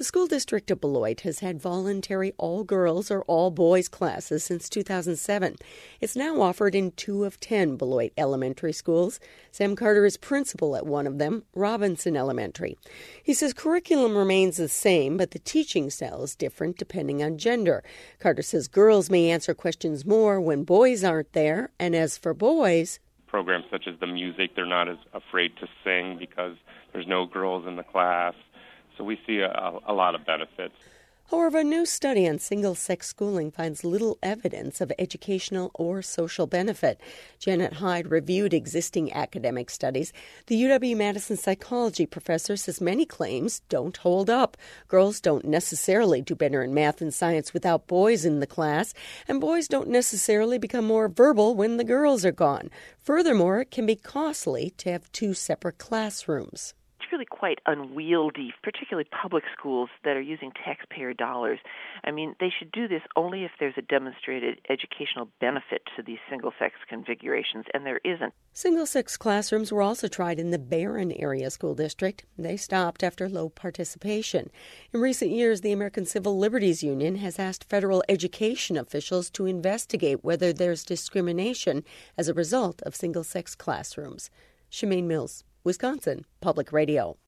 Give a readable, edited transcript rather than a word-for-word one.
school district of Beloit has had voluntary all-girls or all-boys classes since 2007. It's now offered in 2 of 10 Beloit elementary schools. Sam Carter is principal at one of them, Robinson Elementary. He says curriculum remains the same, but the teaching style is different depending on gender. Carter says girls may answer questions more when boys aren't there, and as for boys, programs such as the music, they're not as afraid to sing because there's no girls in the class. So we see a lot of benefits. However, a new study on single-sex schooling finds little evidence of educational or social benefit. Janet Hyde reviewed existing academic studies. The UW-Madison psychology professor says many claims don't hold up. Girls don't necessarily do better in math and science without boys in the class, and boys don't necessarily become more verbal when the girls are gone. Furthermore, it can be costly to have 2 separate classrooms. It's really quite unwieldy, particularly public schools that are using taxpayer dollars. I mean, they should do this only if there's a demonstrated educational benefit to these single-sex configurations, and there isn't. Single-sex classrooms were also tried in the Barron Area School District. They stopped after low participation. In recent years, the American Civil Liberties Union has asked federal education officials to investigate whether there's discrimination as a result of single-sex classrooms. Shemaine Mills, Wisconsin Public Radio.